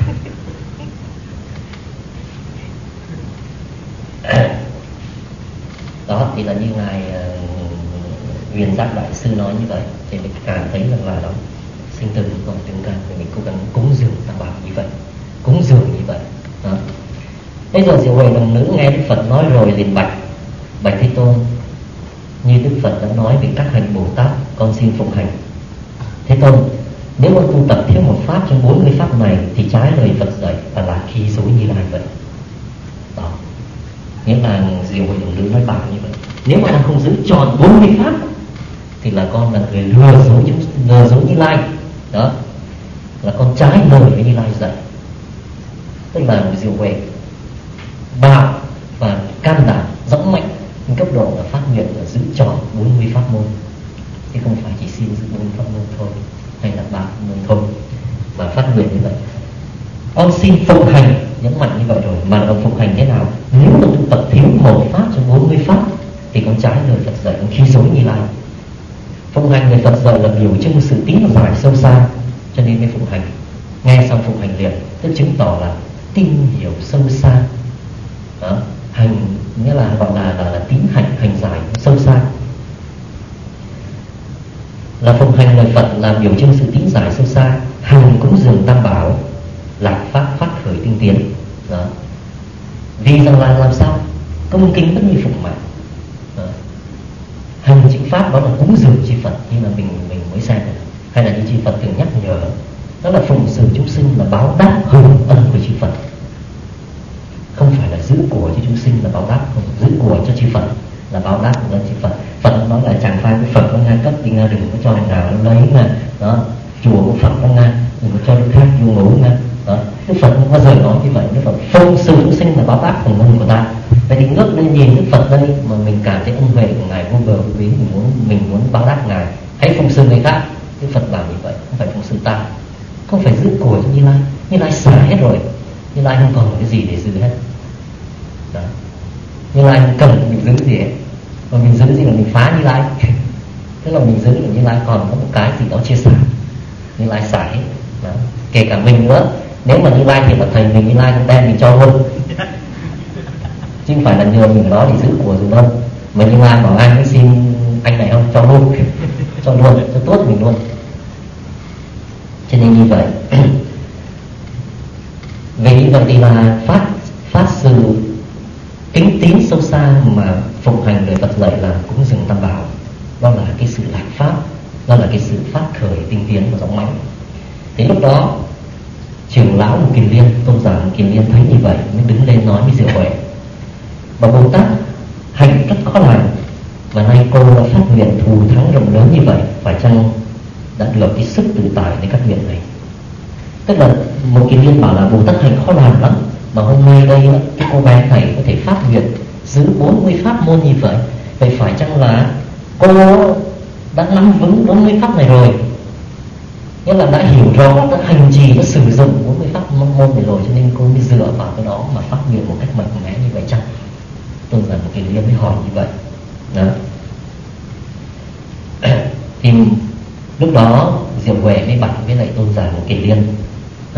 Đó thì là như ngài uh, Viên Giác Đại Sư nói như vậy, thì mình cảm thấy rằng là đó sinh tử còn tương can, thì mình cố gắng cúng dường tam bảo như vậy, cúng dường như vậy đó. Bây giờ Diệu Huệ đồng nữ nghe Đức Phật nói rồi liền bạch: bạch Thế Tôn, như Đức Phật đã nói về các hành Bồ Tát, con xin phụng hành. Thế Tôn, nếu con tu tập thiếu một pháp trong bốn mươi pháp này thì trái lời Phật dạy và là khi dối Như Lai vậy. Đó, nghĩa là Diệu Huệ đồng nữ nói bảo như vậy. Nếu mà con không giữ tròn bốn mươi pháp thì là con là người lừa dối lừa dối Như Lai. Đó, là con trái lời với Như Lai dạy. Tức là Diệu Huệ bạo và can đảm dũng mạnh cấp độ là phát nguyện là giữ tròn bốn mươi pháp môn, chứ không phải chỉ xin giữ bốn mươi pháp môn thôi, hay là ba môn thôi, mà phát nguyện như vậy. Con xin phụng hành, nhấn mạnh như vậy rồi, mà ông phụng hành thế nào? Nếu mà tu tập thiếu một pháp trong bốn mươi pháp thì con trái lời Phật dạy, con khi dối Như Lai. Phụng hành lời Phật dạy là biểu trưng sự tín giải sâu xa, cho nên mới phụng hành. Nghe xong phụng hành liền, tức chứng tỏ là tin hiểu sâu xa. Đó, hành nghĩa là gọi là là, là tín hạnh, hành giải sâu xa. Là phụng hành lời Phật là biểu trưng sự tín giải sâu xa. Hành cúng dường tam bảo, lạc pháp phát khởi tinh tiến. Đó, vì rằng là làm sao công kính bất như phụng mạng. Hành chính pháp đó là cúng dường chư Phật, như là mình mình mới xem, hay là như chư Phật thường nhắc nhở, đó là phụng sự chúng sinh, là báo đáp hưởng ân của chư Phật. Không phải là giữ của cho chúng sinh là báo đáp, không, giữ của cho chư Phật là báo đáp của chư Phật. Phật nói là chẳng phải cái Phật có Nga cấp thì Nga đừng có cho thằng nào nó lấy Nga. Đó, chùa của Phật có Nga, đừng có cho đứa khác vô ngủ Nga. Đó, Đức Phật không bao giờ nói như vậy. Đức Phật phụng sự chúng sinh là báo đáp hưởng ân của ta. Vậy thì ngước lên nhìn Đức Phật đây mà mình cảm thấy ân huệ của ngài vô bờ vô bến, mình muốn mình muốn báo đáp ngài, hãy phụng sự người khác. Đức Phật bảo như vậy, không phải phụng sự ta, không phải giữ của cho Như Lai. Như Lai xả hết rồi, Như Lai không còn cái gì để giữ hết. Đó, Như Lai không cần mình giữ gì hết, mà mình giữ gì là mình phá Như Lai. Tức là mình giữ là Như Lai còn có một cái gì đó chia sẻ, Như Lai xả hết. Đó, kể cả mình nữa, nếu mà Như Lai thì là thầy mình, Như Lai cũng đem mình cho luôn, chứ không phải là nhờ mình đó để giữ của rồi đâu. Mà Như Lai bảo anh xin anh này không, cho luôn, cho luôn, cho tốt mình luôn. Cho nên như vậy vì như vậy thì là phát phát sự kính tín sâu xa mà phụng hành lời Phật dạy là cúng dường tam bảo. Đó là cái sự lạc pháp, đó là cái sự phát khởi tinh tiến và rộng mãnh. Thế lúc đó trưởng lão Mục Kiền Liên, tôn giả Mục Kiền Liên thấy như vậy mới đứng lên nói với Diệu Huệ: và Bồ Tát hành rất khó làm, và nay cô đã phát nguyện thù thắng rộng lớn như vậy, phải chăng đã được cái sức tự tại để các nguyện này? Tức là Mục Kiền Liên bảo là Bồ Tát hành khó làm lắm, mà hôm nay đây cái cô bé này có thể phát nguyện giữ bốn mươi pháp môn như vậy, vậy phải chăng là cô đã nắm vững bốn mươi pháp này rồi? nghĩa là đã hiểu rõ, đã hành trì, đã sử dụng bốn mươi pháp môn này rồi, cho nên cô mới dựa vào cái đó mà phát nguyện một cách mạnh mẽ như vậy chăng? Tôn giả Một Kiền Liên mới hỏi như vậy. Đó. Thì lúc đó Diệu Huệ mới bạch với lại Tôn giả Một Kiền Liên: đó.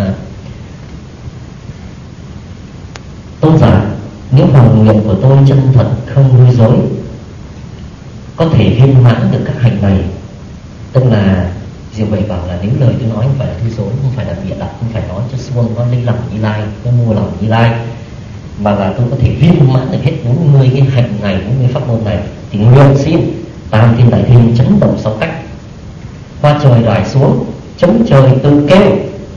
Tôn giả, nếu hoàn nguyện của tôi chân thật không nuôi dối, có thể viên mãn được các hành này. Tức là Diệu Huệ bảo là nếu lời tôi nói không phải là nuôi dối, không phải là bịa đặt, không phải nói cho xuông, có lấy lòng Như Lai, có mua lòng Như Lai, mà là tôi có thể viên mãn được hết bốn mươi cái hành này, bốn mươi pháp môn này, thì nguyện xin tam thiên đại thiên chấn động sáu cách, hoa trời rải xuống, chống trời tự kêu.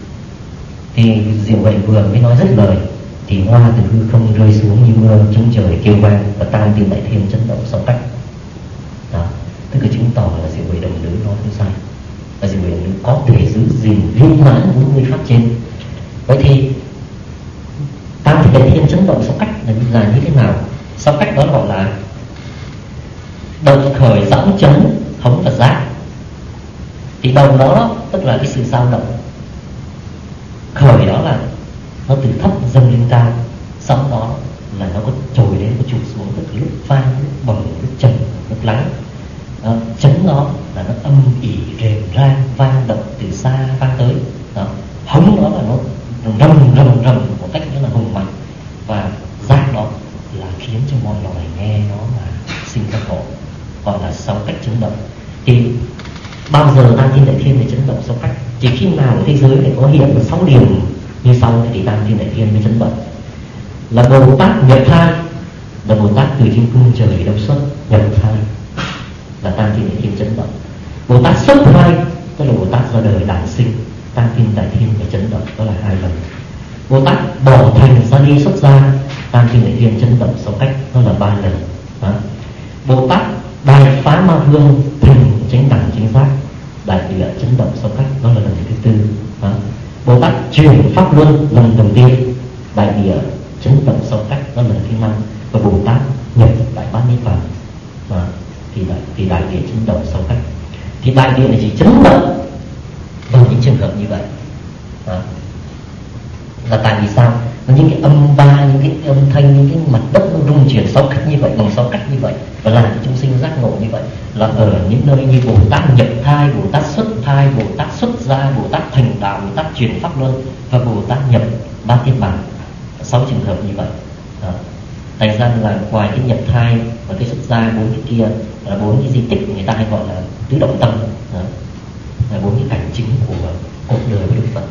Thì Diệu Huệ vừa mới nói dứt lời thì hoa từ hư không rơi xuống như mưa, chống trời kêu vang, và tam thiên đại thiên chấn động sáu cách. Đó, tức là chứng tỏ là Diệu Huệ đồng nữ nói không sai, và Diệu Huệ đồng nữ có thể giữ gìn viên mãn bốn mươi pháp trên. Vậy thì tam thiên đại thiên chấn động sáu cách là, là như thế nào? Sáu cách đó gọi là động khởi dõng chấn hống và giác. Thì đồng đó tức là cái sự dao động, khởi đó là nó từ thấp dâng lên cao, sóng đó là nó có trồi lên, có trụt xuống, tức lúc vang, lúc bồng, lúc trầm, lúc lắng. Đó, chấn đó là nó âm ỉ rền rang, vang động từ xa vang tới. Đó, hống đó là nó rầm rầm rầm một cách rất là hùng mạnh, và giác đó là khiến cho mọi loài nghe nó mà sinh ra khổ, gọi là sáu cách chấn động. Thì bao giờ tam thiên đại thiên để chấn động sáu cách? Chỉ khi nào ở thế giới này có hiện được sáu điểm như sau thì tam thiên đại thiên mới chấn động. Là Bồ Tát nhập thai, là Bồ Tát từ trên cung trời đâu xuất nhập thai, là tam thiên đại thiên chấn động. Bồ Tát xuất thai, tức là Bồ Tát ra đời đản sinh, tam thiên đại thiên phải chấn động, đó là hai lần. Bồ Tát bỏ thành ra đi xuất gia, tam thiên đại thiên chấn động sáu cách, đó là ba lần. Đó. Bồ Tát đại phá ma vương thành chánh đẳng chánh giác, đại địa chấn động sáu cách, đó là lần thứ tư. Đó. Bồ Tát chuyển pháp luân lần đầu tiên, đại địa chấn động sáu cách, đó là lần thứ năm. Và Bồ Tát nhập đại bát niết bàn, đó. thì đại thì đại địa chấn động sáu cách. Thì đại địa này chỉ chấn động vào những trường hợp như vậy. Đó. Là tại vì sao? Những cái âm ba, những cái âm thanh, những cái mặt đất nó rung chuyển sáu cách như vậy, bằng sáu cách như vậy, và làm cho chúng sinh giác ngộ như vậy, là ở những nơi như Bồ Tát nhập thai, Bồ Tát xuất thai, Bồ Tát xuất gia, Bồ Tát thành đạo, Bồ Tát chuyển pháp luân, và Bồ Tát nhập ba thiên bản. Sáu trường hợp như vậy. Đó. Thành ra là ngoài cái nhập thai và cái xuất gia, bốn cái kia là bốn cái di tích người ta hay gọi là tứ động tâm. Đó. Là bốn cái cảnh chính của cuộc đời của Đức Phật.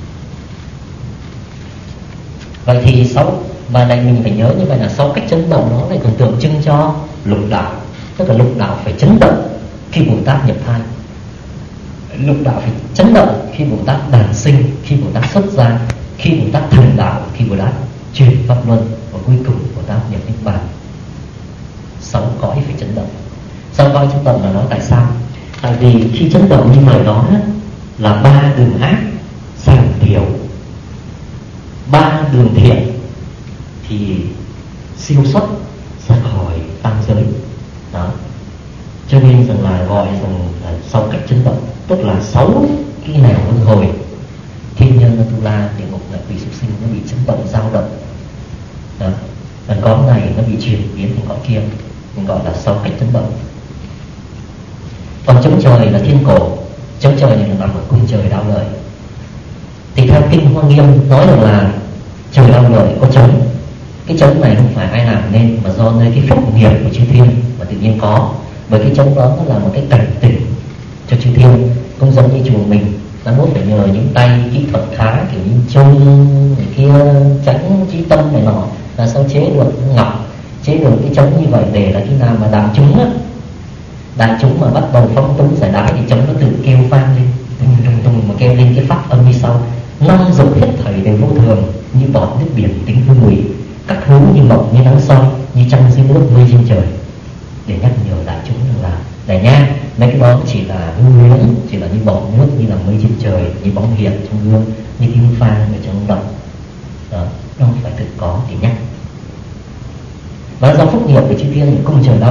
Vậy thì sáu, và đây mình phải nhớ như vậy là sáu cách chấn động đó lại còn tượng trưng cho lục đạo. Tức là lục đạo phải chấn động khi Bồ Tát nhập thai, lục đạo phải chấn động khi Bồ Tát đản sinh, khi Bồ Tát xuất gia, khi Bồ Tát thành đạo, khi Bồ Tát chuyển pháp luân, và cuối cùng Bồ Tát nhập niết bàn. Sáu cõi phải chấn động. Sáu cõi chấn động là nói tại sao? Tại vì khi chấn động như vậy đó là ba đường ác giảm thiểu, ba đường thiện thì siêu xuất ra khỏi tam giới. Đó. Cho nên rằng là gọi rằng là sáu cách chấn động, tức là sáu cái nẻo luân hồi, thiên nhân, tu la, địa ngục, là quỷ, súc sinh nó bị chấn động, dao động. Đó. Và cõi này nó bị chuyển biến thành cõi kia, mình gọi là sáu cách chấn động. Còn chống trời là thiên cổ, chống trời này là nằm ở cung trời Đao Lợi. Thì theo kinh Hoa Nghiêm nói rằng là trời Đao Lợi có trống. Cái trống này không phải ai làm nên, mà do nơi cái phúc nghiệp của chư thiên mà tự nhiên có. Bởi cái trống đó nó là một cái cảnh tỉnh cho chư thiên, không giống như chùa mình nó muốn phải nhờ những tay kỹ thuật khá, kiểu như chung người kia tránh trí tâm này nọ, là sao chế được ngọc, chế được cái trống như vậy, để là khi nào mà đại chúng á, đại chúng mà bắt đầu phóng túng giải đãi thì trống nó tự kêu vang lên, tung tung tung mà kêu lên cái pháp âm như sau: năm dục hết thảy đều vô thường, như bọt nước biển tính hư ngụy, các hướng như mộng như nắng soi, như trăng dưới nước mây trên trời, để nhắc nhở đại chúng rằng là này nha, mấy cái đó chỉ là hư huyễn, chỉ là như bọt nước, như là mây trên trời, như bóng hiện trong gương, như tiếng phan ở trong động. Đó, nó phải thực có để nhắc. Và do phúc nghiệp của chư thiên những cung trời Đao Lợi,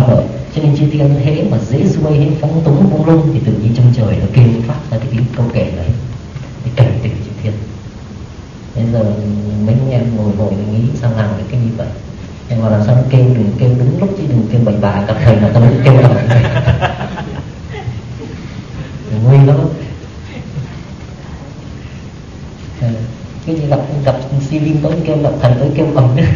Cho nên chư thiên hễ mà dễ ruôi, hễ phóng túng buông lung thì tự nhiên trong trời nó kêu phát ra cái tiếng câu kể đấy để cảnh tỉnh chư thiên. Bây giờ mấy anh em ngồi ngồi nghĩ sao làm được cái như vậy, nhưng mà làm sao nó kêu đừng kêu đúng lúc chứ đừng kêu bậy bạ gặp thầy là tao mới kêu ở này. Nguy lắm. Cái gì gặp gặp si linh tới kêu, gặp thầy tới kêu ầm nữa.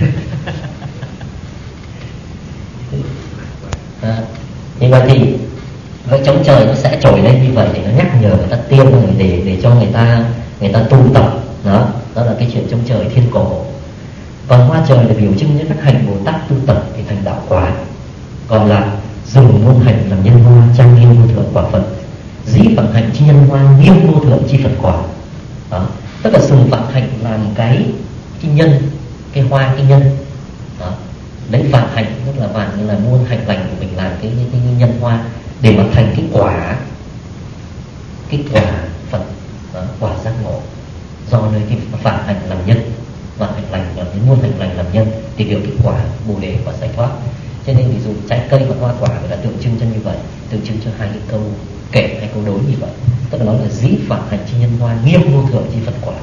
À, như vậy thì vậy chống trời nó sẽ trồi lên như vậy để nó nhắc nhở người ta tiên rồi để để cho người ta người ta tu tập. Đó, đó là cái chuyện chống trời thiên cổ. Còn hoa trời là biểu trưng cho các hành Bồ Tát tu tập thì thành đạo quả. Còn là dùng ngôn hành làm nhân hoa trang nghiêm vô thượng quả Phật, dĩ phận hành chi nhân hoa nghiêm vô thượng chi Phật quả. Đó, tức là dùng phận hành làm cái cái nhân, cái hoa cái nhân. Đó, lấy vạn hành tức là vạn như là muôn hành lành của mình làm cái, cái, cái nhân hoa để mà thành cái quả, cái quả Phật. Đó, quả giác ngộ do nơi cái vạn hành làm nhân, vạn hành lành làm nhân, muôn hành lành làm nhân thì được cái quả bồ đề và giải thoát. Cho nên ví dụ trái cây và hoa quả là tượng trưng cho như vậy, tượng trưng cho hai cái câu kể, hai câu đối như vậy. Tức là nói là dĩ vạn hành chi nhân hoa nghiêm vô thượng chi Phật quả.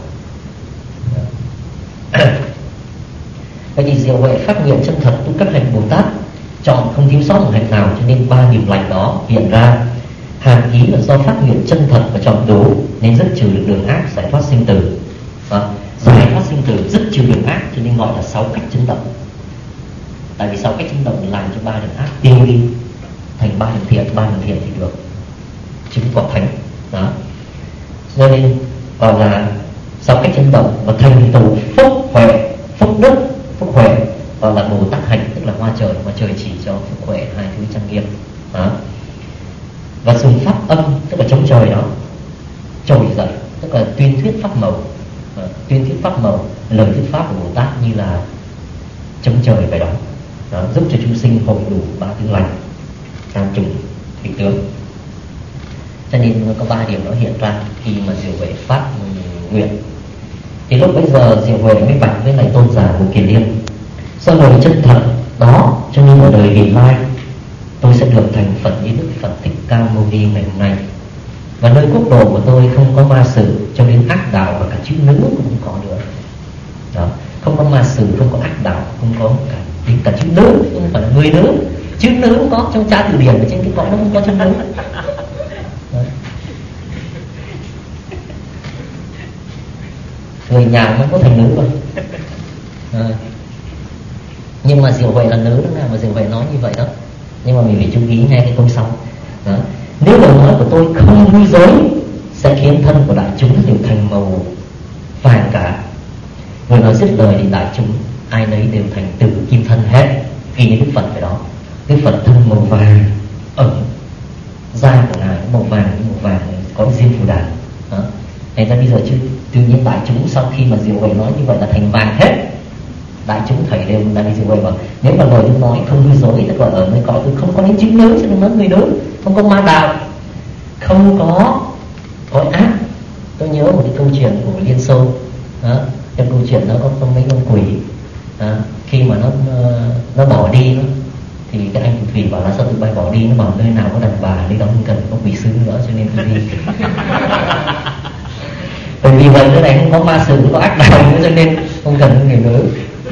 Vậy thì diệu huệ phát nguyện chân thật tu các hành Bồ Tát, chọn không thiếu sót một hành nào, cho nên ba điểm lành đó hiện ra. Hàm ý là do phát nguyện chân thật và chọn đúng nên dứt trừ được đường ác, giải thoát sinh tử. Đó, giải thoát sinh tử, dứt trừ đường ác cho nên gọi là sáu cách chấn động. Tại vì sáu cách chấn động làm cho ba đường ác tiêu đi thành ba đường thiện, ba đường thiện thì được chứng quả thánh. Đó, cho nên còn là sáu cách chấn động và thành tựu phúc huệ, phúc đức, phúc huệ còn là Bồ Tát hành, tức là hoa trời. Hoa trời chỉ cho phúc huệ, hai thứ trang nghiêm. Đó, và dùng pháp âm tức là chống trời đó trồi dậy, tức là tuyên thuyết pháp màu. À, tuyên thuyết pháp màu, lời thuyết pháp của Bồ Tát như là chống trời vậy đó. Đó, giúp cho chúng sinh hội đủ ba thứ lành, tam trùng thủy tướng. Cho nên có ba điểm đó hiện ra khi mà diệu huệ phát nguyện. Thì lúc bây giờ diệu huệ mới bạch với lại tôn giả của Kiền Liên: do lời chân thật đó cho nên ở đời vị lai tôi sẽ được thành Phật như Đức Phật Thích Ca Mâu Ni ngày hôm nay. Và nơi quốc độ của tôi không có ma sử, cho nên ác đạo và cả chữ nữ cũng không có nữa. Đó, không có ma sử, không có ác đạo, không có cả, cả chữ nữ, không phải là người nữ. Chữ nữ cũng có trong tra từ điển, ở trên cái cõi nó không có chữ nữ. Đó. Người nhà không có thành nữ rồi. À, nhưng mà diệu huệ là nữ đó, mà diệu huệ nói như vậy đó. Nhưng mà mình phải chú ý nghe cái câu sau. Đó, nếu lời nói của tôi không hư dối sẽ khiến thân của đại chúng đều thành màu vàng cả. Người nói dứt lời thì đại chúng ai nấy đều thành tử kim thân hết. Ghi như Đức Phật vậy đó. Đức Phật thân màu vàng, ẩn da của ngài màu vàng, màu vàng có diêm phù đàn. Đó, thành ra bây giờ chứ tự nhiên đại chúng sau khi mà diệu huệ nói như vậy là thành vàng hết. Đại chúng thầy đều là đi diệu huệ mà nếu mà lời tôi nói không hư dối, tức là ở nơi cõi tôi không có những chữ nữ, cho nên nói người nữ, không có ma đạo, không có cõi ác. Tôi nhớ một cái câu chuyện của Liên Xô. Đó, trong câu chuyện đó có, có mấy con quỷ. Đó, khi mà nó nó bỏ đi đó, thì cái anh phù thủy bảo là sao tụi bay bỏ đi, nó bảo nơi nào có đàn bà đi đó không cần có quỷ sứ nữa, cho nên tôi đi. Bởi vì vậy cái này không có ma sử, không có ác đạo nữa, cho nên không cần người nữ.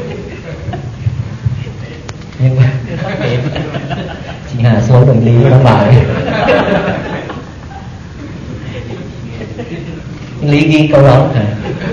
Nhưng mà chị Hà xuống đồng lý nó bảo lý ghi câu đó hả?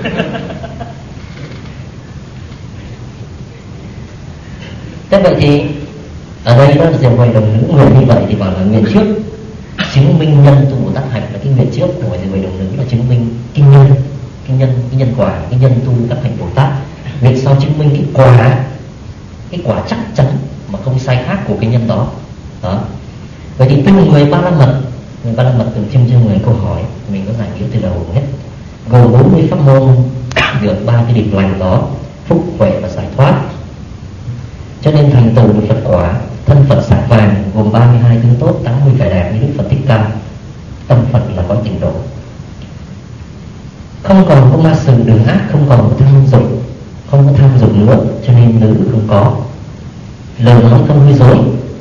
Thế vậy thì ở đây đó là diệu huệ đồng nữ người như vậy thì bảo là nguyện trước chứng minh nhân tu Bồ Tát hạnh, là cái nguyện trước của diệu huệ đồng nữ là chứng minh cái nhân, cái nhân, cái nhân quả, cái nhân tu các hạnh Bồ Tát. Nguyện sau chứng minh cái quả, cái quả chắc chắn mà không sai khác của cái nhân đó. Đó, vậy thì từng người ba la mật, người ba la mật tượng trưng cho mười câu hỏi, mình có giải nghĩa từ đầu hết, gồm bốn mươi pháp môn được ba cái điểm lành đó: phúc, huệ và giải thoát. Cho nên thành tựu được Phật quả, thân Phật sắc vàng gồm ba mươi hai tướng tốt, tám mươi vẻ đẹp như Đức Phật Thích Ca. Tâm Phật là có trình độ, không còn có ma sử đường ác, không còn có tham dục, không có tham dục nữa, cho nên nữ không có. Lời nói không hư dối,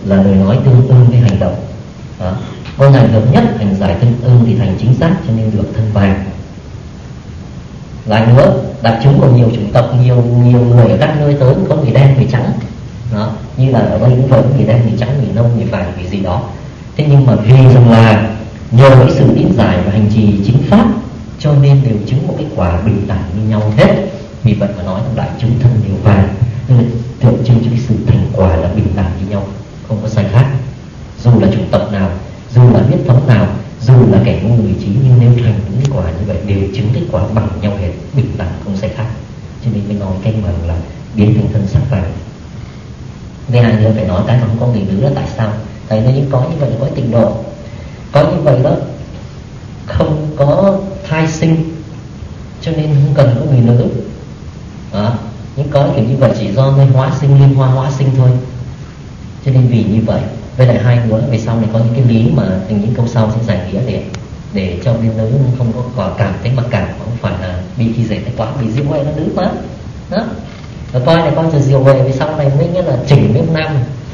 là lời nói tương ưng với hành động. Đó. Có ngài hợp nhất, hành giải tương ưng thì thành chính xác, cho nên được thân vàng. Lại nữa, đại chúng còn nhiều chủng tộc, nhiều nhiều người ở các nơi tới, có người đen, người trắng. Đó. Như là ở đây cũng vậy, người đen, người trắng, người nâu, người vàng, người gì đó. Thế nhưng mà vì rằng là nhờ cái sự tín giải và hành trì chính pháp, cho nên đều chứng một cái quả bình đẳng như nhau hết. Vì vậy mà nói rằng đại chúng thân đều vàng, nên tượng trưng cho cái sự thành quả là bình đẳng như nhau, không có sai khác. Dù là chủng tộc nào, dù là huyết thống nào, dù là kẻ ngu người trí, nhưng nếu thành những cái quả như vậy đều chứng cái quả bằng nhau hết, bình đẳng không sai khác. Cho nên mới nói cái bằng là biến thành thân sắc vàng. Thứ hai nữa phải nói cái mà không có người nữ là tại sao? Tại nếu có như vậy là có tịnh độ, có như vậy đó không có thai sinh, cho nên không cần có người nữ. Đó. Nhưng có kiểu như vậy chỉ do nơi hóa sinh, liên hoa hóa sinh thôi. Cho nên vì như vậy, với lại hai nữa về sau này có những cái lý mà thành những câu sau sẽ giải nghĩa để để cho bên nữ không có quả cảm thấy mặc cảm, không phải là bị khi dễ cái quá, bị diệu huệ nó nữ mà. Đó. Rồi coi này, coi từ diệu huệ về sau này mới nghĩa là chỉnh bên nam.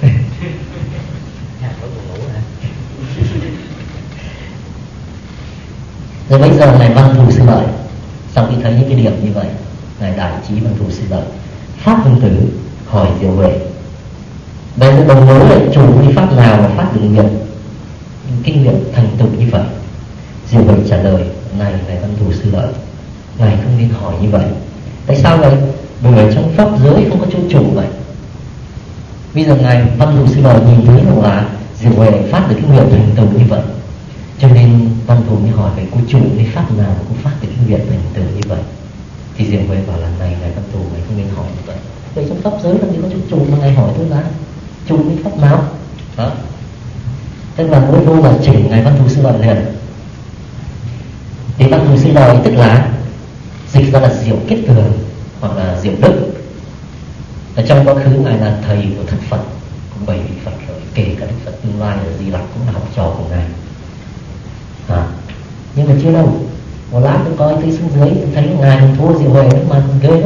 Rồi bây giờ này Văn Thù Sư Lợi, sau khi thấy những cái điểm như vậy, ngài đại trí Văn Thù Sư Lợi pháp vương tử hỏi diệu huệ, đây là đồng mối là chủ đi pháp nào mà phát được nguyện kinh nghiệm thành tựu như vậy? Diệu huệ trả lời, này này Văn Thù Sư Lợi, ngài không nên hỏi như vậy. Tại sao vậy? Bởi ở trong pháp giới không có chỗ chủ vậy. Bây giờ ngài Văn Thù Sư Lợi nhìn thấy là diệu huệ phát được cái nguyện thành tựu như vậy, cho nên Văn Thù mới hỏi về cô chủ đi pháp nào cũng phát được cái nguyện thành tựu như vậy. Thì diệu huệ bảo là này này Văn Thù, ngài không nên hỏi như vậy. Vậy trong pháp giới làm gì có chỗ chủ mà ngài hỏi tôi là chủ đi pháp nào? Đó. Tức là mỗi vô là chỉnh ngài Văn Thù Sư Lợi liền. Thì Văn Thù Sư Lợi tức là dịch ra là diệu kết tường hoặc là diệu đức. Ở trong quá khứ ngài là thầy của thất Phật, cũng bảy vị Phật rồi, kể cả Đức Phật tương lai là Di Lặc cũng là học trò của ngài. À, nhưng mà chưa đâu, một lát tôi coi tới xuống dưới tôi thấy ngài còn thua diệu huệ mà ghê lắm.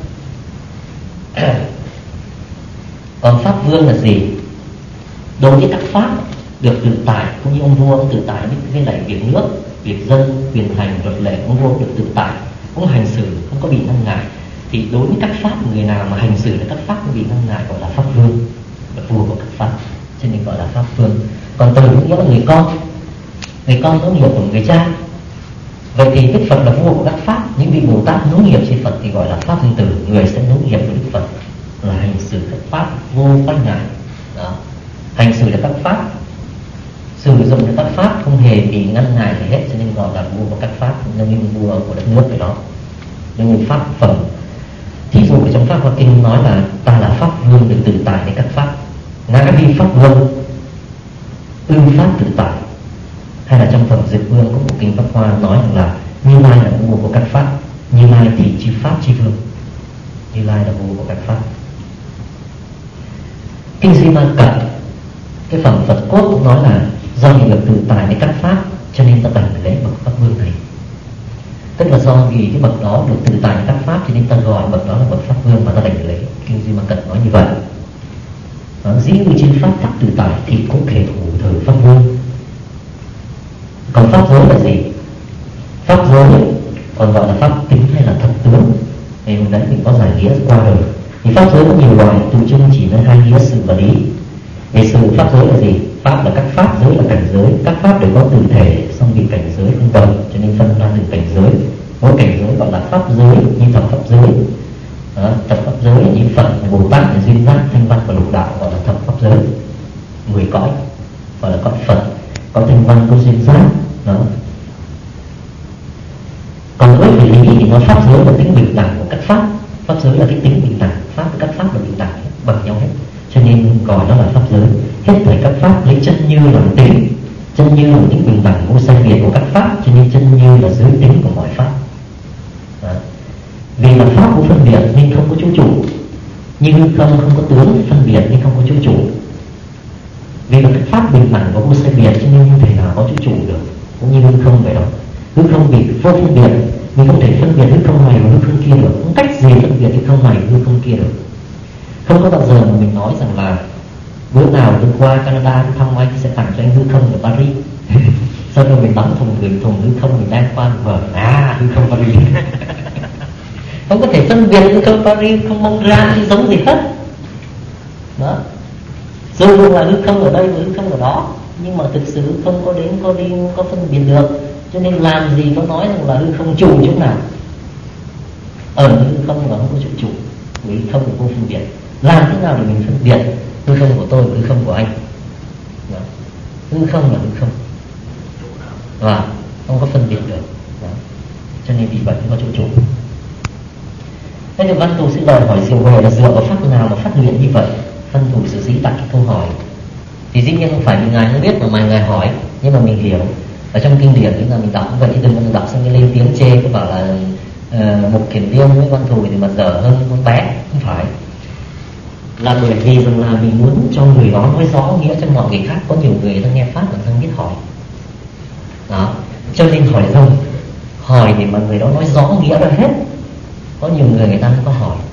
Còn pháp vương là gì? Đối với các pháp được tự tại, cũng như ông vua ông tự tại với lại việc nước, việc dân, quyền thành, luật lệ, ông vua được tự tại, cũng hành xử không có bị ngăn ngại. Thì đối với các pháp, người nào mà hành xử là các pháp không bị ngăn ngại gọi là pháp vương, là vua của các pháp, cho nên gọi là pháp vương. Còn từ cũng nghĩa là người con, người con nối nghiệp của người cha. Vậy thì Đức Phật là vua của các pháp, những vị Bồ Tát nối nghiệp trên Phật thì gọi là pháp vương tử, người sẽ nối nghiệp với Đức Phật, là hành xử các pháp vô quanh ngại. Đó. Hành xử là các pháp, sử dụng được các pháp không hề bị ngăn ngại gì hết, cho nên gọi là vua của các pháp, giống như vua của đất nước vậy đó. Giống như pháp phẩm. Thí dụ ở trong pháp Hoa Kinh nói là ta là pháp vương được tự tại với các pháp, ngã vi pháp vương, ư pháp tự tại. Hay là trong phẩm Dược Vương có một kinh Pháp Hoa nói rằng là Như Lai là vua của các pháp, Như Lai thì chi pháp chi vương, Như Lai là vua của các pháp. Kinh Duy Ma Cật, cái phẩm Phật cốt cũng nói là do vì được tự tại với các pháp cho nên ta đảnh lễ bậc pháp vương này. Tức là do vì cái bậc đó được tự tại với các pháp cho nên ta gọi bậc đó là bậc pháp vương mà ta đảnh lễ. Kinh Duy Ma Cật nói như vậy. Dĩ như trên pháp pháp tự tại thì cũng thể thủ thờ pháp vương. Còn pháp giới là gì? Pháp giới còn gọi là pháp tính hay là thật tướng, thì đấy mình có giải nghĩa qua rồi. Thì pháp giới có nhiều loại, tự chung chỉ nói hai nghĩa sự và lý. Về sự pháp giới là gì? Pháp là các pháp, giới là cảnh giới. Các pháp đều có tự thể, song vì cảnh giới không đồng, cho nên phân ra từng cảnh giới. Mỗi cảnh giới gọi là pháp giới, như thập pháp giới. Đó, thập pháp giới như Phật, Bồ Tát, Duyên Giác, Thanh Văn và Lục Đạo gọi là thập pháp giới. Mười cõi gọi là cõi Phật, có Thanh Văn, có Duyên Giác. Đó. Còn với vị lý thì nó pháp giới là tính bình đẳng của các pháp. Pháp giới là cái tính bình đẳng, pháp với các pháp là bình đẳng bằng nhau hết, cho nên gọi nó là pháp giới. Hết thảy các pháp lấy chân như làm tính, chân như là tính bình đẳng vô sai biệt của các pháp, cho nên chân như là giới tính của mọi pháp. Đó. Vì là pháp của phân biệt nên không có chỗ chủ, như không không có tướng phân biệt nên không có chỗ chủ. Vì là các pháp bình đẳng và vô sai biệt cho nên không thể nào có chỗ chủ được, cũng như hư không vậy đó. Hư không vì vô phân biệt, mình không thể phân biệt hư không này và hư không kia được, không cách gì phân biệt hư không này hư không kia được. Không có bao giờ mà mình nói rằng là Bữa nào tôi qua Canada tôi thăm anh sẽ tặng cho anh hư không ở Paris. Sau đó mình bắn thùng gửi thùng hư không mình đang qua vở à hư không Paris. Không có thể phân biệt hư không Paris, không mong ra thì giống gì hết. Đó. Dù là hư không ở đây và hư không ở đó, nhưng mà thực sự không có đến có đi không có phân biệt được. Cho nên làm gì có nói rằng là hư không chủ chỗ nào. Ở hư không là không có chỗ chủ, hư không là vô phân biệt. Làm thế nào để mình phân biệt hư không của tôi và hư không của anh? Đó. Hư không là hư không, và không có phân biệt được. Đó. Cho nên vì vậy không có chỗ chủ. Thế thì văn thù sẽ đòi hỏi diệu huệ là dựa vào pháp nào mà phát nguyện như vậy? Văn thù sử dĩ đặt cái câu hỏi. Thì dĩ nhiên không phải vì ngài không biết mà ngài hỏi, nhưng mà mình hiểu. Ở trong kinh điển chúng ta mình đọc vậy thì đừng có đọc xong cái lên tiếng chê có bảo là uh, một kiển viên với văn thù thì mà dở hơn con bé. Không phải, là bởi vì rằng là mình muốn cho người đó nói rõ nghĩa cho mọi người khác. Có nhiều người ta nghe pháp mà không biết hỏi. Đó, cho nên hỏi rộng, hỏi để mà người đó nói rõ nghĩa ra hết. Có nhiều người người ta không có hỏi.